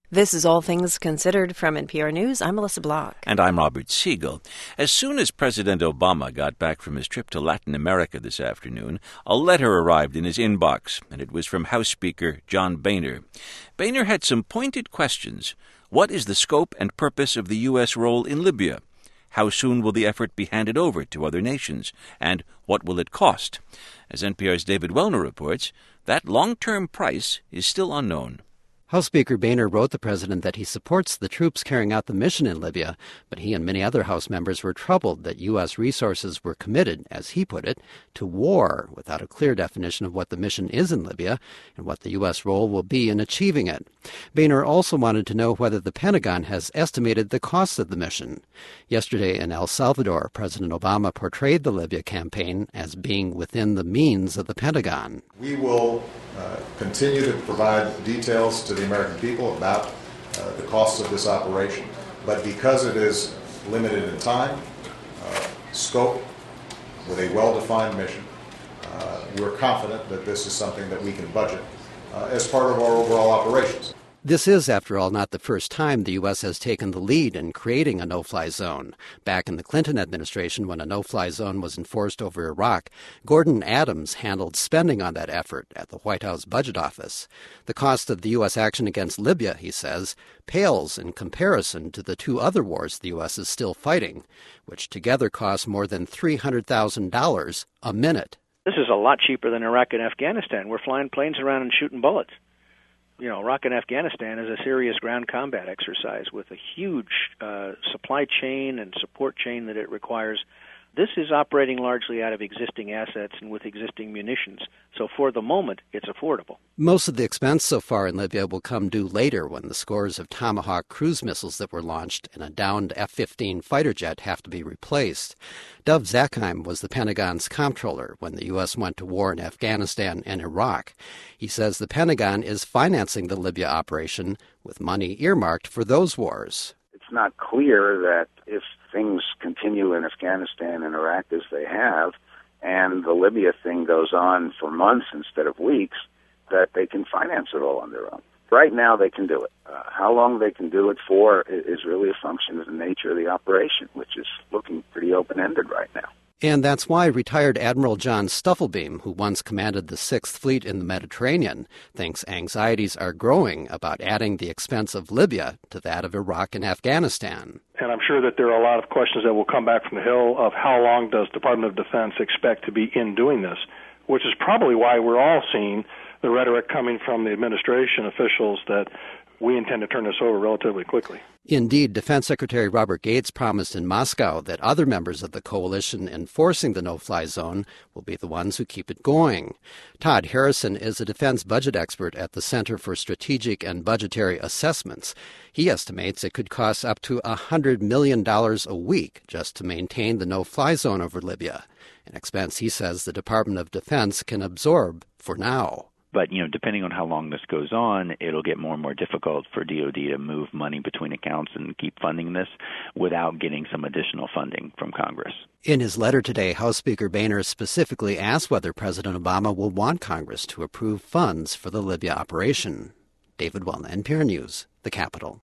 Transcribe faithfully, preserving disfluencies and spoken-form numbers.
This is All Things Considered from N P R News. I'm Melissa Block. And I'm Robert Siegel. As soon as President Obama got back from his trip to Latin America this afternoon, a letter arrived in his inbox, and it was from House Speaker John Boehner. Boehner had some pointed questions. What is the scope and purpose of the U S role in Libya? How soon will the effort be handed over to other nations? And what will it cost? As N P R's David Wellner reports, that long-term price is still unknown. House Speaker Boehner wrote the president that he supports the troops carrying out the mission in Libya, but he and many other House members were troubled that U S resources were committed, as he put it, to war without a clear definition of what the mission is in Libya and what the U S role will be in achieving it. Boehner also wanted to know whether the Pentagon has estimated the cost of the mission. Yesterday in El Salvador, President Obama portrayed the Libya campaign as being within the means of the Pentagon. We will uh, continue to provide details to the American people about uh, the costs of this operation, but because it is limited in time, uh, scope, with a well-defined mission, uh, we're confident that this is something that we can budget uh, as part of our overall operations. This is, after all, not the first time the U S has taken the lead in creating a no-fly zone. Back in the Clinton administration, when a no-fly zone was enforced over Iraq, Gordon Adams handled spending on that effort at the White House Budget Office. The cost of the U S action against Libya, he says, pales in comparison to the two other wars the U S is still fighting, which together cost more than three hundred thousand dollars a minute. This is a lot cheaper than Iraq and Afghanistan. We're flying planes around and shooting bullets. You know, Iraq and Afghanistan is a serious ground combat exercise with a huge uh, supply chain and support chain that it requires. This is operating largely out of existing assets and with existing munitions. So for the moment, it's affordable. Most of the expense so far in Libya will come due later when the scores of Tomahawk cruise missiles that were launched and a downed F fifteen fighter jet have to be replaced. Dov Zakheim was the Pentagon's comptroller when the U S went to war in Afghanistan and Iraq. He says the Pentagon is financing the Libya operation with money earmarked for those wars. It's not clear that if things continue in Afghanistan and Iraq as they have, and the Libya thing goes on for months instead of weeks, that they can finance it all on their own. Right now they can do it. Uh, how long they can do it for is really a function of the nature of the operation, which is looking pretty open-ended right now. And that's why retired Admiral John Stufflebeam, who once commanded the Sixth Fleet in the Mediterranean, thinks anxieties are growing about adding the expense of Libya to that of Iraq and Afghanistan. And I'm sure that there are a lot of questions that will come back from the Hill of how long does Department of Defense expect to be in doing this, which is probably why we're all seeing the rhetoric coming from the administration officials that we intend to turn this over relatively quickly. Indeed, Defense Secretary Robert Gates promised in Moscow that other members of the coalition enforcing the no-fly zone will be the ones who keep it going. Todd Harrison is a defense budget expert at the Center for Strategic and Budgetary Assessments. He estimates it could cost up to one hundred million dollars a week just to maintain the no-fly zone over Libya, an expense he says the Department of Defense can absorb for now. But, you know, depending on how long this goes on, it'll get more and more difficult for D O D to move money between accounts and keep funding this without getting some additional funding from Congress. In his letter today, House Speaker Boehner specifically asked whether President Obama will want Congress to approve funds for the Libya operation. David Wellner, N P R News, the Capitol.